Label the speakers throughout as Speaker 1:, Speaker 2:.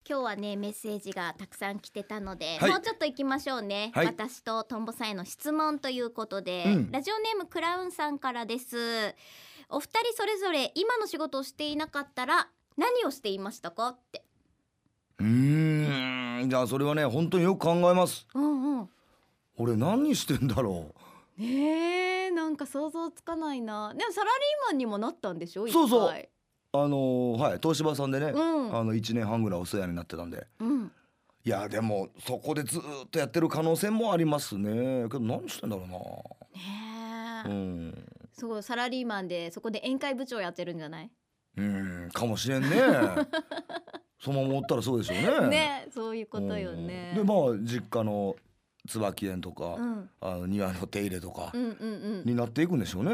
Speaker 1: 今日はねメッセージがたくさん来てたので、
Speaker 2: はい、
Speaker 1: もうちょっと行きましょうね、
Speaker 2: はい、
Speaker 1: 私とトンボさんへの質問ということで、ラジオネームクラウンさんからです。お二人それぞれ今の仕事をしていなかったら何をしていましたかって。
Speaker 2: じゃあそれはね本当によく考えます。俺何してんだろ
Speaker 1: う。なんか想像つかないな。でもサラリーマンにもなったんでしょ。
Speaker 2: そうそう、はい、東芝さんでね、1年半ぐらいお世話になってたんで、いやでもそこでずっとやってる可能性もありますね。けど何してんだろうな。
Speaker 1: そうサラリーマンでそこで宴会部長やってるんじゃない？
Speaker 2: かもしれんね。そのままおったらそうでしょうね。
Speaker 1: ね、そういうことよね。
Speaker 2: で実家の椿園とか、庭の手入れとかになっていくんでしょうね。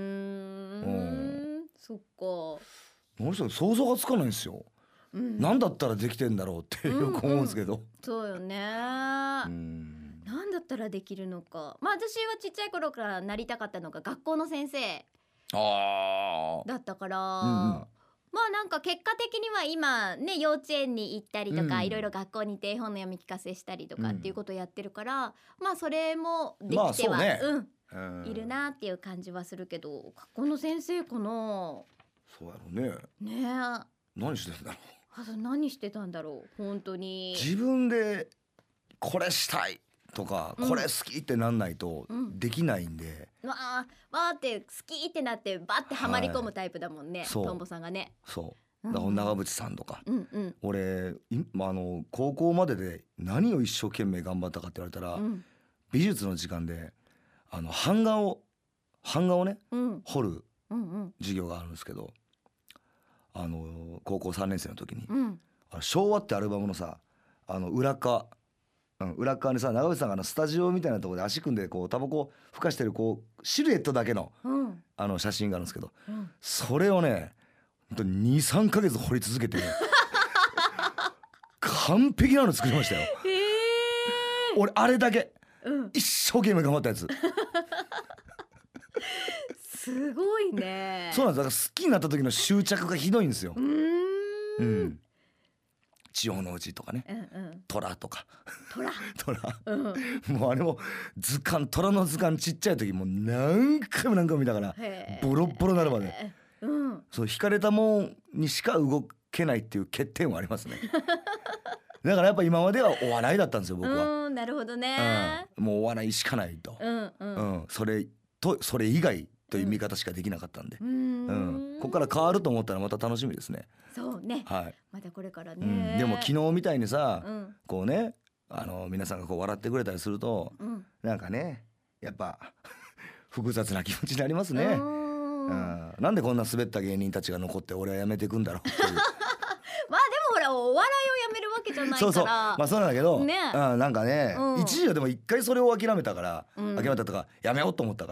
Speaker 1: そっか。
Speaker 2: 何して想像がつかないんですよ。何だったらできてんだろうってよく思うんですけど。
Speaker 1: そうよね。何だったらできるのか。私はちっちゃい頃からなりたかったのが学校の先生だったから、なんか結果的には今ね幼稚園に行ったりとか、いろいろ学校に行って絵本の読み聞かせしたりとかっていうことをやってるから、それもできては、いるなっていう感じはするけど、学校の先生かな。
Speaker 2: そうやろうね。何してんだろう。
Speaker 1: 何してたんだろう本当に。
Speaker 2: 自分でこれしたいとか、これ好きってなんないとできないんで、
Speaker 1: わーって好きってなってバッてはまり込むタイプだもんね、トンボさんがね。
Speaker 2: そうだから長渕さんとか、俺高校までで何を一生懸命頑張ったかって言われたら、美術の時間で版画をね、彫る授業があるんですけど、高校3年生の時に、昭和ってアルバムのさ裏側にさ、長渕さんがスタジオみたいなところで足組んでこうタバコふかしてるシルエットだけの、写真があるんですけど、それをね本当に 2,3 ヶ月掘り続けて完璧なの作りましたよ。俺あれだけ、一生懸命頑張ったやつ。
Speaker 1: すごいね。
Speaker 2: そうなんです。だから好きになった時の執着がひどいんですよ。千代のうちとかね、虎とか虎、もうあれも虎の図鑑ちっちゃい時もう何回も見たからボロボロなるまで、そう惹かれたもんにしか動けないっていう欠点はありますね。だからやっぱ今まではお笑いだったんですよ僕は。
Speaker 1: なるほどね。
Speaker 2: もうお笑いしかないと、それ以外という見方しかできなかったんで、ここから変わると思ったらまた楽しみですね。
Speaker 1: そうね、またこれからね。
Speaker 2: でも昨日みたいにさ、こうね皆さんがこう笑ってくれたりすると、なんかねやっぱ複雑な気持ちになりますね。なんでこんな滑った芸人たちが残って俺はやめていくんだろうっていう。でも
Speaker 1: ほらお笑いをやめるわけじゃないから。
Speaker 2: そうなんだけど、なんかね、一時はでも一回それを諦めたから、諦めたとかやめようと思ったから、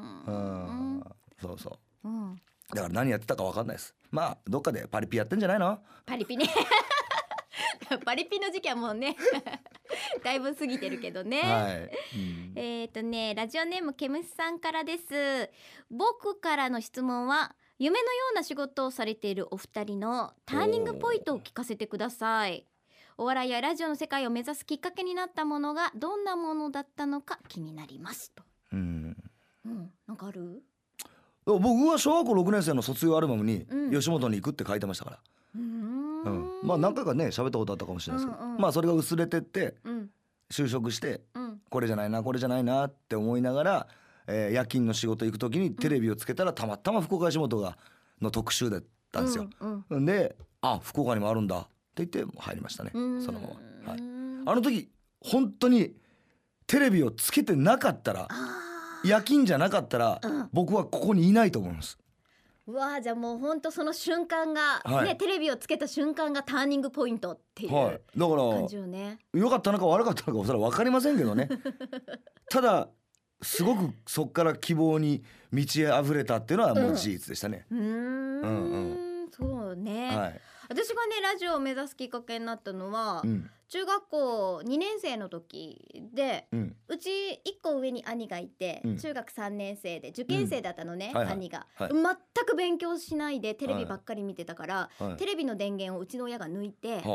Speaker 2: だから何やってたか分かんないです。どっかでパリピやってんじゃないの。
Speaker 1: パリピね。パリピの時期はもうねだいぶ過ぎてるけどね。ラジオネームケムシさんからです。僕からの質問は、夢のような仕事をされているお二人のターニングポイントを聞かせてください。お笑いやラジオの世界を目指すきっかけになったものがどんなものだったのか気になりますと。なんかある？
Speaker 2: 僕は小学校6年生の卒業アルバムに吉本に行くって書いてましたから。何回かね喋ったことあったかもしれないですけど、それが薄れてって、就職して、これじゃないなって思いながら、夜勤の仕事行く時にテレビをつけたらたまたま福岡吉本の特集だったんですよ。で福岡にもあるんだって言って入りましたね、そのまま。あの時本当にテレビをつけてなかったら、夜勤じゃなかったら、僕はここにいないと思います。
Speaker 1: じゃあもう本当その瞬間が、テレビをつけた瞬間がターニングポイントっていう感じよね。良
Speaker 2: かったのか悪かったのかそれは分かりませんけどね。ただすごくそっから希望に満ち溢れたっていうのはもう事実でしたね。
Speaker 1: そうね、私がねラジオを目指すきっかけになったのは、中学校2年生の時で、うち1個上に兄がいて、中学3年生で受験生だったのね、兄が、全く勉強しないでテレビばっかり見てたから、テレビの電源をうちの親が抜いて、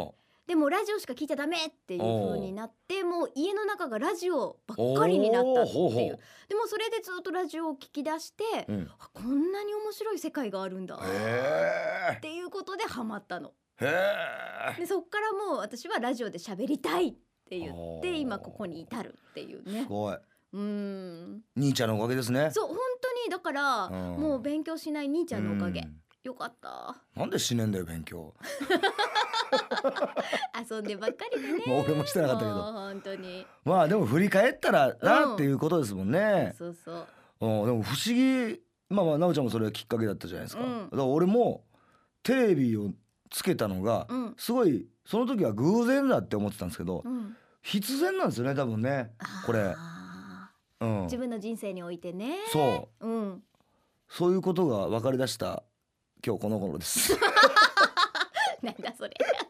Speaker 1: でもラジオしか聞いちゃダメっていう風になって、もう家の中がラジオばっかりになったっていう。でもそれでずっとラジオを聞き出して、こんなに面白い世界があるんだっていうことでハマったの。でそっからもう私はラジオで喋りたいって言って今ここに至るっていうね。
Speaker 2: すごい。兄ちゃんのおかげですね。
Speaker 1: そう本当にだから、もう勉強しない兄ちゃんのおかげ。よかった。
Speaker 2: なんでしねんだよ勉強。
Speaker 1: 遊んでばっかりでね。
Speaker 2: 俺もしてなかったけど。
Speaker 1: 本当に。
Speaker 2: まあでも振り返ったらなっていうことですもんね。
Speaker 1: そうそう。
Speaker 2: でも不思議。まあなおちゃんもそれがきっかけだったじゃないですか。だから俺もテレビをつけたのがすごいその時は偶然だって思ってたんですけど、必然なんですよね多分ねこれ。
Speaker 1: 自分の人生においてね。
Speaker 2: そう。そういうことが分かりだした今日この頃です。
Speaker 1: なんだそれ。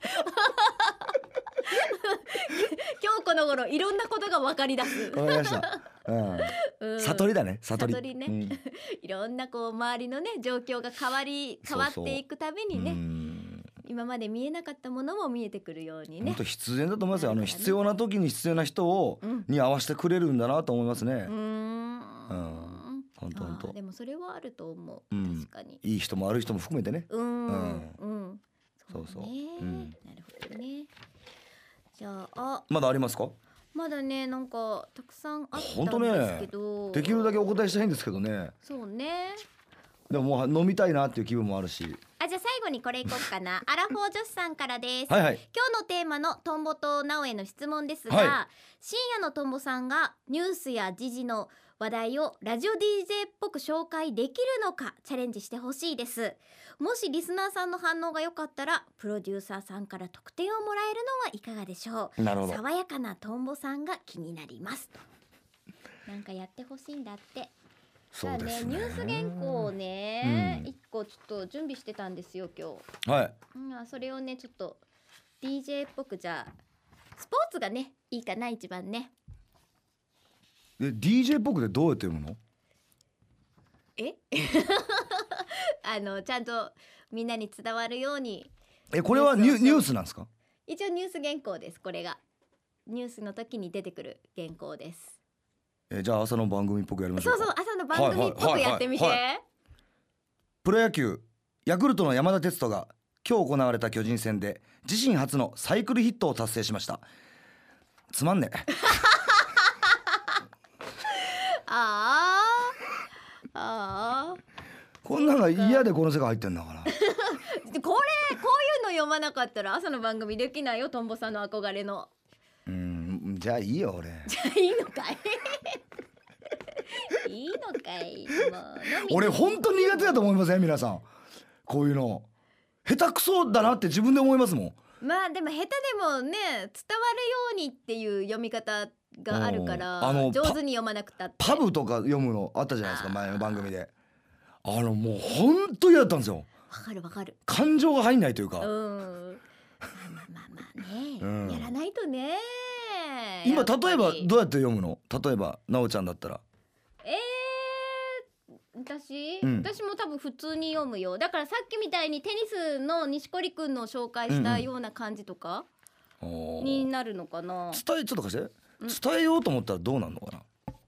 Speaker 1: 今日この頃いろんなことが分かりだす。
Speaker 2: 分かりました。悟りだね悟り
Speaker 1: ね。いろんなこう周りのね状況が変わっていくたびにね、今まで見えなかったものも見えてくるようにね。
Speaker 2: 本当必然だと思いますよ。必要な時に必要な人をに合わせてくれるんだなと思いますね。本当。
Speaker 1: でもそれはあると思う。確かに。
Speaker 2: いい人も悪い人も含めてね。
Speaker 1: そうそう。なるほどね。じゃあ
Speaker 2: まだありますか？
Speaker 1: まだねなんかたくさんあったんですけど、
Speaker 2: できるだけお答えしたいんですけどね。
Speaker 1: そうね。
Speaker 2: でももう飲みたいなっていう気分もあるし。
Speaker 1: じゃあ最後にこれいこうかな。アラフォー女子さんからです。
Speaker 2: 今日
Speaker 1: のテーマのトンボとナオへの質問ですが、深夜のトンボさんがニュースや時事の話題をラジオ DJ っぽく紹介できるのかチャレンジしてほしいです。もしリスナーさんの反応が良かったらプロデューサーさんから得点をもらえるのはいかがでしょう。爽やかなトンボさんが気になりますと。なんかやってほしいんだって。そうですね。ニュース原稿をね、一個ちょっと準備してたんですよ今日。それをねちょっと DJ っぽくじゃあスポーツがねいいかな一番ね。
Speaker 2: DJ っぽくでどうやって読むの？
Speaker 1: ちゃんとみんなに伝わるように。
Speaker 2: これはニュースなんですか？
Speaker 1: 一応ニュース原稿です。これがニュースの時に出てくる原稿です。
Speaker 2: じゃあ朝の番組っぽくやりましょうか。
Speaker 1: そう朝の番組っぽくやってみて。
Speaker 2: プロ野球ヤクルトの山田哲人が今日行われた巨人戦で自身初のサイクルヒットを達成しました。つまんねえ。こんなのが嫌でこの世界入ってんだから。
Speaker 1: こういうの読まなかったら朝の番組できないよ。トンボさんの憧れの。
Speaker 2: じゃあいいよ俺。
Speaker 1: じゃあいいのかい。いいのかい。
Speaker 2: 俺本当に苦手だと思いません皆さん。こういうの下手くそだなって自分で思いますもん。
Speaker 1: まあでも下手でもね伝わるようにっていう読み方があるから上手に読まなくたって。
Speaker 2: パブとか読むのあったじゃないですか前の番組で。もう本当嫌だったんですよ。
Speaker 1: わかる。
Speaker 2: 感情が入んないというか。ま
Speaker 1: あね、やらないとね。
Speaker 2: 今例えばどうやって読むの？例えばなおちゃんだったら。
Speaker 1: 私も多分普通に読むよ。だからさっきみたいにテニスの錦織くんの紹介したような感じとかになるのかな。
Speaker 2: ちょっと貸して。伝えようと思ったらどうなるのかな。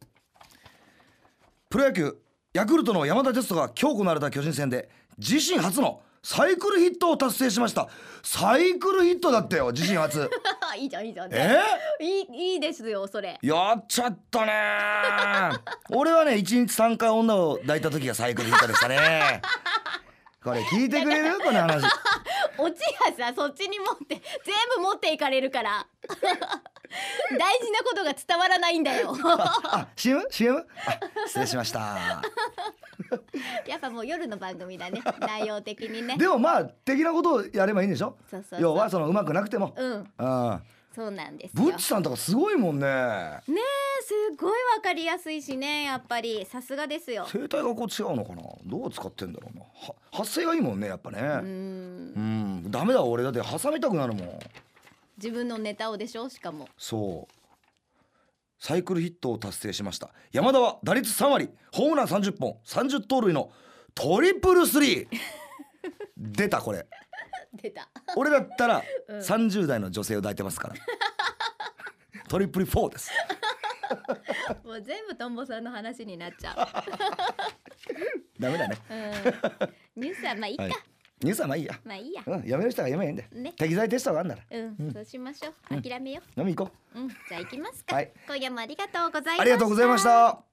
Speaker 2: プロ野球ヤクルトの山田哲人が今日行われた巨人戦で自身初のサイクルヒットを達成しました。サイクルヒットだってよ自身初。
Speaker 1: いいじゃんいいですよそれ。
Speaker 2: やっちゃったね。俺はね1日3回女を抱いた時がサイクルヒットでしたね。これ聞いてくれるこの話。
Speaker 1: オチがさそっちに全部持っていかれるから大事なことが伝わらないんだよ。
Speaker 2: CM？ 失礼しました。
Speaker 1: やっぱもう夜の番組だね内容的にね。
Speaker 2: でもまあ的なことをやればいいんでしょ。要はそのうまくなくても。
Speaker 1: そうなんですよ。
Speaker 2: ブッチさんとかすごいもんね。
Speaker 1: ねえすごいわかりやすいしねやっぱりさすがですよ。
Speaker 2: 声帯がこう違うのかな。どう使ってんだろうな。発声がいいもんねやっぱね。ダメだ俺だって挟みたくなるもん。
Speaker 1: 自分のネタをでしょ。しかも
Speaker 2: そうサイクルヒットを達成しました。山田は打率3割ホームラン30本30盗塁のトリプルスリー。出たこれ
Speaker 1: 出た。
Speaker 2: 俺だったら30代の女性を抱いてますからトリプル4です
Speaker 1: もう全部トンボさんの話になっちゃう
Speaker 2: ダメだね、
Speaker 1: ニュースはまあいいか、
Speaker 2: ニュースはまあいいや。
Speaker 1: まあいいや。
Speaker 2: やめる人はやめへんで。適材テストがあんなら。
Speaker 1: そうしましょう。諦めよ
Speaker 2: う。飲み行こ
Speaker 1: う。じゃあ行きますか。今夜もありがとうございました。
Speaker 2: ありがとうございました。